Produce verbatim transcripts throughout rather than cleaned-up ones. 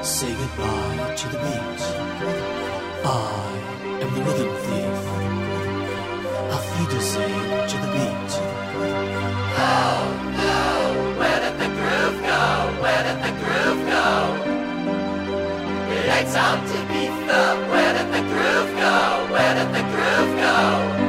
Say goodbye to the beat. I am the rhythm thief. I'll feed you sing to the beat. Oh no, where did the groove go? Where did the groove go? It ain't time to be thumb. Where did the groove go? Where did the groove go?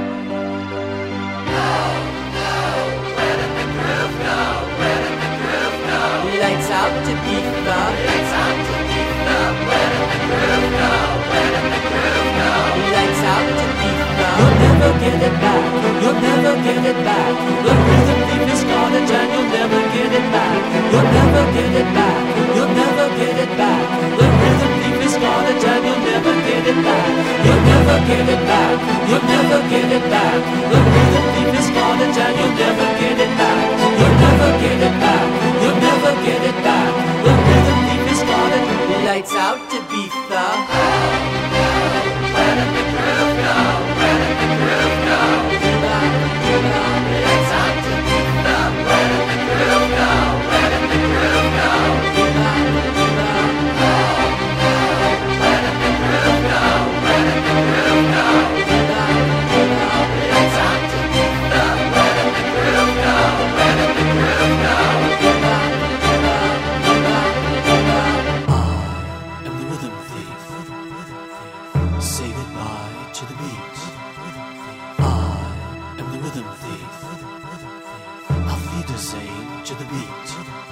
Oh no, where did the groove go? Where did the groove go? Lights out to be the Lights out to be thumb. Where did the groove go? Where did the groove go? lights out to be the You'll never get it back. You'll never get it back. The rhythm thief is garbage and you'll never get it back. You'll never get it back. You'll never get it back. The rhythm thief is garbage and you'll never get it back. You'll never get it back. You'll never get it back. The rhythm thief is garbage and you'll never get it back. You'll never get it back. You'll never get it back. The rhythm thief is garbage. lights out to be the Where did the groove go? Where did the groove go? Lights out to be thumb. Where did the groove go? Where did the groove go? Where did the groove go? Where did the groove go? Lights out to be thumb. Where did the groove go? Where did the groove go? I am the rhythm thief. Say goodbye to the beat. I am the rhythm thief. I'll feed you sing to the beat.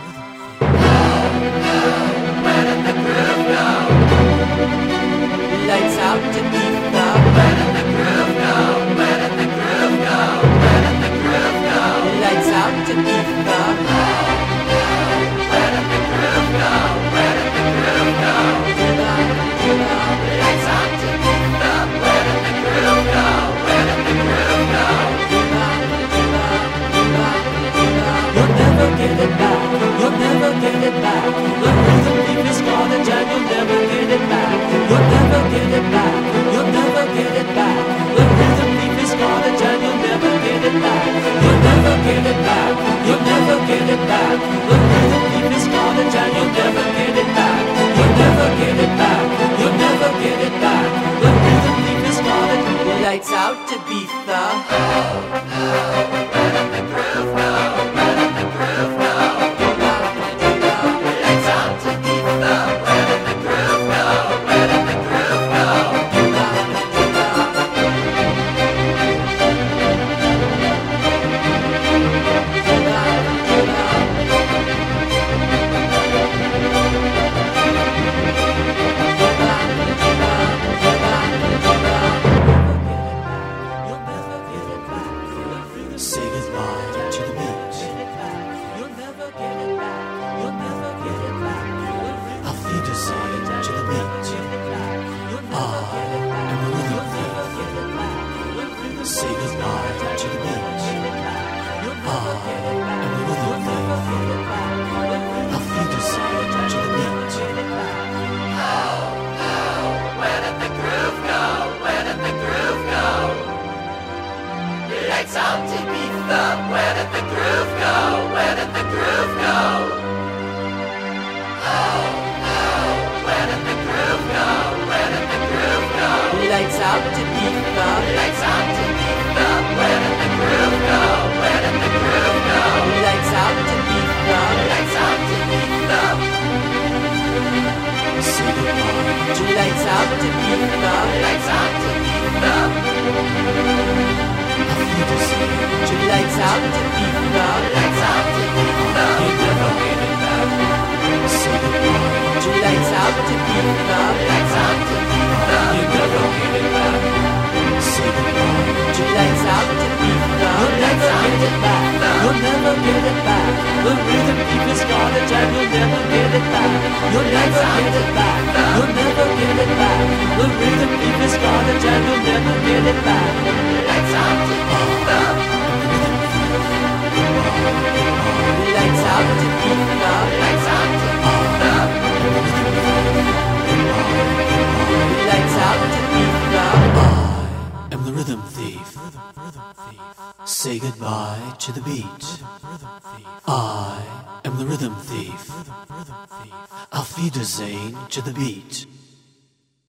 Where did the groove go? lights out to be the Where did the groove go? Where did the groove go? Where did the groove go? lights out to be the Where did the groove go? Where did the groove go? Lights out to be thumb. Where did the groove go? Where did the groove go? You'll never get it back. You'll never get it back. The rhythm thief is garbage and you'll never get it back. You'll never get it back. You'll never get it back. The rhythm thief is garbage and you'll never get it back. You'll never get it back. You'll never get it back. The rhythm thief is garbage and you'll never get it back. You'll never get it back. You'll never get it back. The rhythm thief is garbage. lights out to be the Where did the groove go? Where did the groove go? Lights out to be thumb. Where did the groove go? Where did the groove go? Say goodbye to the beat. You'll never get it back. You'll never get it back. I'll feed you sing to the beat. I am the rhythm thief. Say goodbye to the beat. I am the rhythm thief. I'll feed you sing to the beat. Where did the groove go? Where did the groove go? Lights out to be thumb. Where did the groove go? Where did the groove go? Oh no, where did the groove go? Where did the groove go? lights out to be the Lights out to be thumb. Where did the groove go? Where did the groove go? lights out to be the Lights out to be thumb. Say goodbye to lights out to be the Lights out to be thumb. I'll feed you sing to the lights out to be the Lights out to be thumb. You never get it back. Say goodbye to lights out to be the Lights out to be thumb. You never get it back. Say goodbye to lights out to be the You'll never get it back. You'll never get it back. The rhythm thief is garbage and you'll never get it back. You'll never get it back. You'll never get it back. The rhythm thief is garbage and you'll never get it back. Lights out to be thumb. lights out to be the Lights out to be thumb. lights out to be the I am the rhythm thief. Say goodbye to the beat. I am the rhythm thief. Auf Wiedersehen to the beat.